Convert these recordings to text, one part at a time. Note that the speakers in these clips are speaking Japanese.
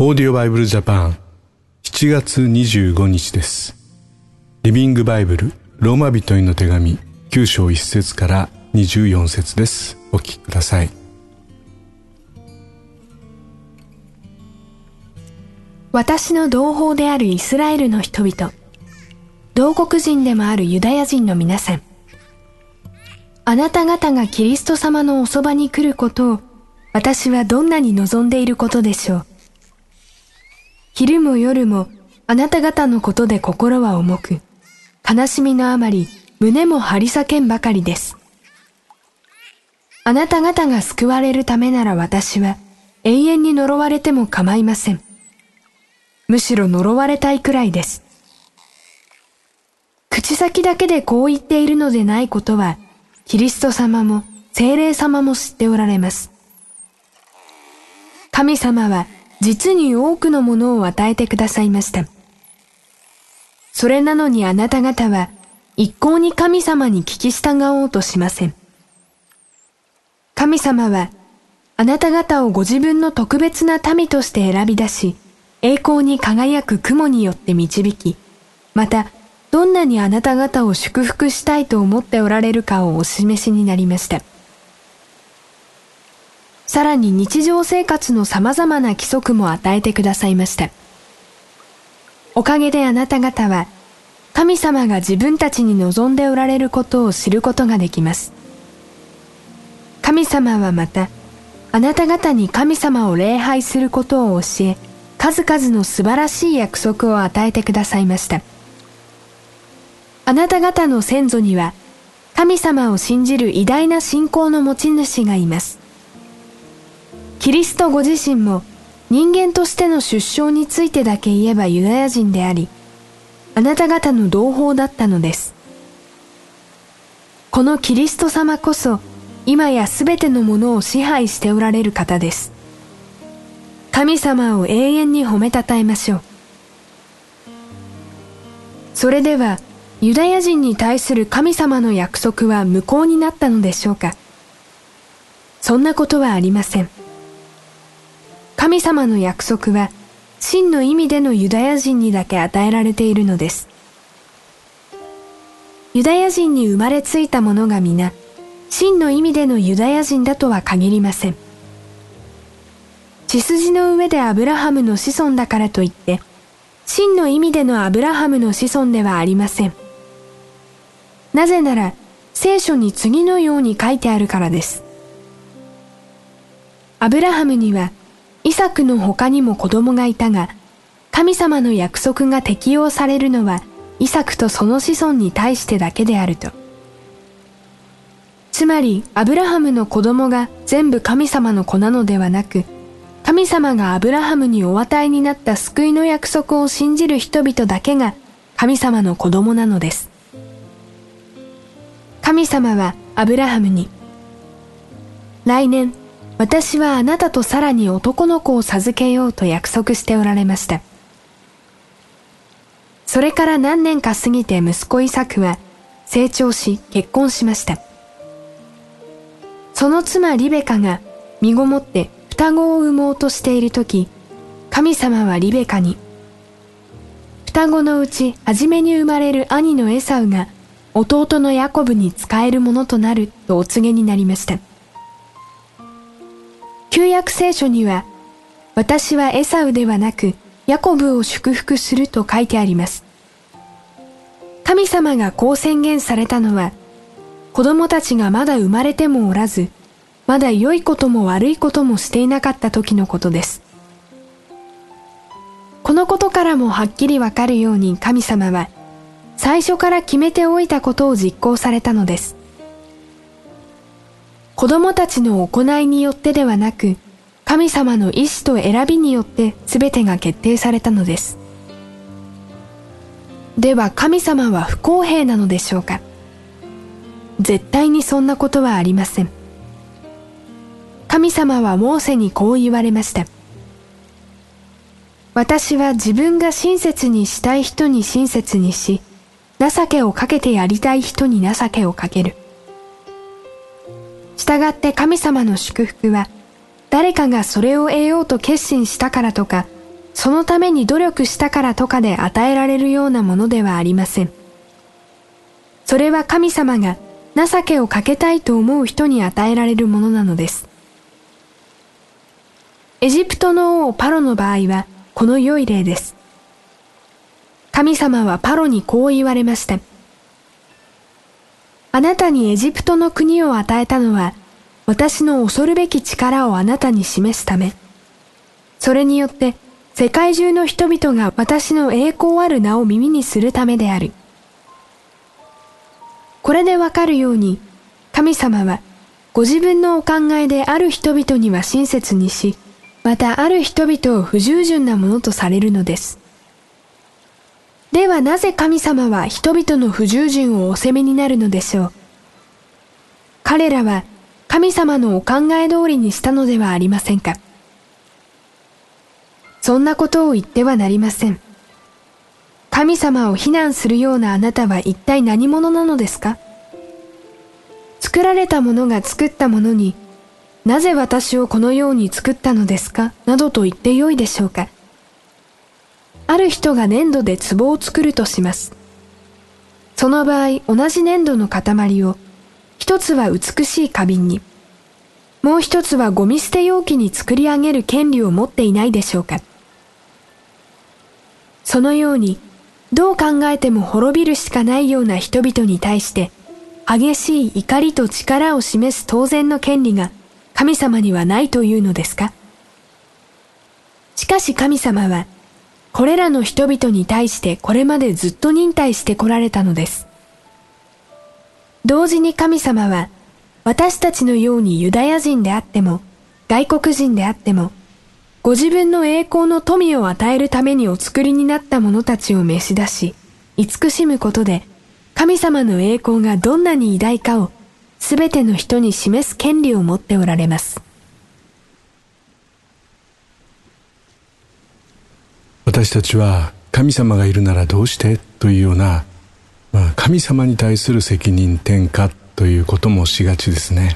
オーディオバイブルジャパン7月25日です。リビングバイブルローマ人への手紙9章1節から24節です。お聞きください。 私の同胞であるイスラエルの人々、同国人でもあるユダヤ人の皆さん、あなた方がキリスト様のおそばに来ることを私はどんなに望んでいることでしょう。昼も夜もあなた方のことで心は重く、悲しみのあまり胸も張り裂けんばかりです。あなた方が救われるためなら私は永遠に呪われても構いません。むしろ呪われたいくらいです。口先だけでこう言っているのでないことは、キリスト様も聖霊様も知っておられます。神様は実に多くのものを与えてくださいました。それなのにあなた方は一向に神様に聞き従おうとしません。神様はあなた方をご自分の特別な民として選び出し、栄光に輝く雲によって導き、またどんなにあなた方を祝福したいと思っておられるかをお示しになりました。さらに日常生活の様々な規則も与えてくださいました。おかげであなた方は、神様が自分たちに望んでおられることを知ることができます。神様はまた、あなた方に神様を礼拝することを教え、数々の素晴らしい約束を与えてくださいました。あなた方の先祖には、神様を信じる偉大な信仰の持ち主がいます。キリストご自身も人間としての出生についてだけ言えばユダヤ人であり、あなた方の同胞だったのです。このキリスト様こそ、今やすべてのものを支配しておられる方です。神様を永遠に褒めたたえましょう。それでは、ユダヤ人に対する神様の約束は無効になったのでしょうか。そんなことはありません。神様の約束は、真の意味でのユダヤ人にだけ与えられているのです。ユダヤ人に生まれついた者が皆、真の意味でのユダヤ人だとは限りません。血筋の上でアブラハムの子孫だからといって、真の意味でのアブラハムの子孫ではありません。なぜなら、聖書に次のように書いてあるからです。アブラハムには、イサクの他にも子供がいたが、神様の約束が適用されるのは、イサクとその子孫に対してだけであると。つまり、アブラハムの子供が全部神様の子なのではなく、神様がアブラハムにお与えになった救いの約束を信じる人々だけが神様の子供なのです。神様はアブラハムに、来年、私はあなたとさらに男の子を授けようと約束しておられました。それから何年か過ぎて息子イサクは成長し結婚しました。その妻リベカが身ごもって双子を産もうとしているとき、神様はリベカに、双子のうち初めに生まれる兄のエサウが弟のヤコブに仕えるものとなるとお告げになりました。旧約聖書には、私はエサウではなくヤコブを祝福すると書いてあります。神様がこう宣言されたのは、子供たちがまだ生まれてもおらず、まだ良いことも悪いこともしていなかった時のことです。このことからもはっきりわかるように神様は、最初から決めておいたことを実行されたのです。子供たちの行いによってではなく、神様の意志と選びによって全てが決定されたのです。では神様は不公平なのでしょうか。絶対にそんなことはありません。神様はモーセにこう言われました。私は自分が親切にしたい人に親切にし、情けをかけてやりたい人に情けをかける。したがって神様の祝福は、誰かがそれを得ようと決心したからとか、 そのために努力したからとかで与えられるようなものではありません。それは神様が情けをかけたいと思う人に与えられるものなのです。エジプトの王パロの場合はこの良い例です。神様はパロにこう言われました。あなたにエジプトの国を与えたのは、私の恐るべき力をあなたに示すため。それによって世界中の人々が私の栄光ある名を耳にするためである。これでわかるように、神様はご自分のお考えである人々には親切にし、またある人々を不従順なものとされるのです。ではなぜ神様は人々の不従順をお責めになるのでしょう。彼らは神様のお考え通りにしたのではありませんか。そんなことを言ってはなりません。神様を非難するようなあなたは一体何者なのですか。作られたものが作ったものに、なぜ私をこのように作ったのですかなどと言ってよいでしょうか。ある人が粘土で壺を作るとします。その場合、同じ粘土の塊を、一つは美しい花瓶に、もう一つはゴミ捨て容器に作り上げる権利を持っていないでしょうか。そのように、どう考えても滅びるしかないような人々に対して、激しい怒りと力を示す当然の権利が神様にはないというのですか。しかし神様は、これらの人々に対してこれまでずっと忍耐してこられたのです。同時に神様は、私たちのようにユダヤ人であっても、外国人であっても、ご自分の栄光の富を与えるためにお作りになった者たちを召し出し、慈しむことで、神様の栄光がどんなに偉大かを、すべての人に示す権利を持っておられます。 私たちは神様がいるならどうしてというような、神様に対する責任転嫁ということもしがちですね。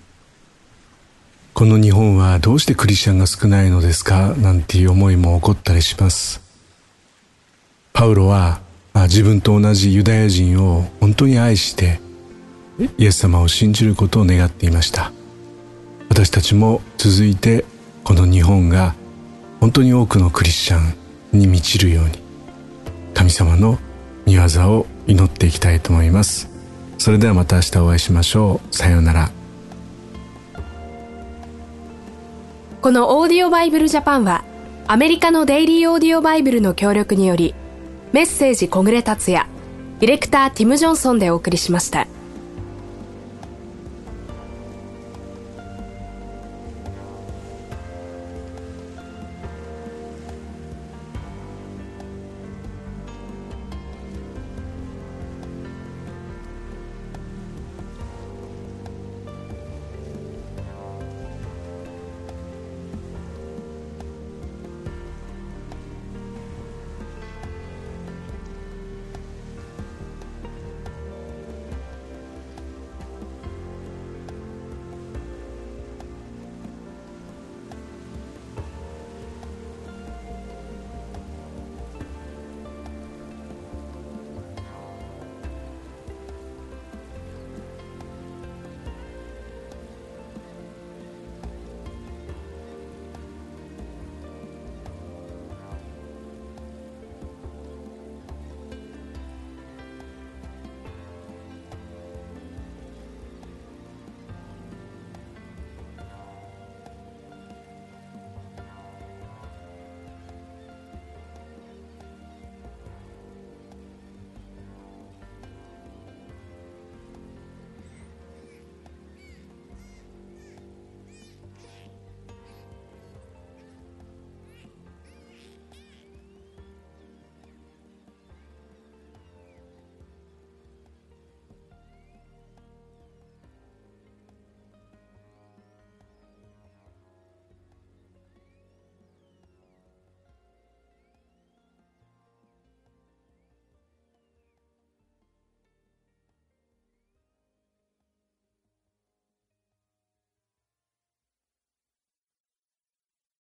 この日本はどうしてクリスチャンが少ないのですかなんていう思いも起こったりします。パウロは自分と同じユダヤ人を本当に愛してイエス様を信じることを願っていました。私たちも続いてこの日本が本当に多くのクリスチャンに満ちるように神様の御業を祈っていきたいと思います。それではまた明日お会いしましょう。さようなら。 このオーディオバイブルジャパンはアメリカのデイリーオーディオバイブルの協力によりメッセージ小暮達也、ディレクターティム・ジョンソンでお送りしました。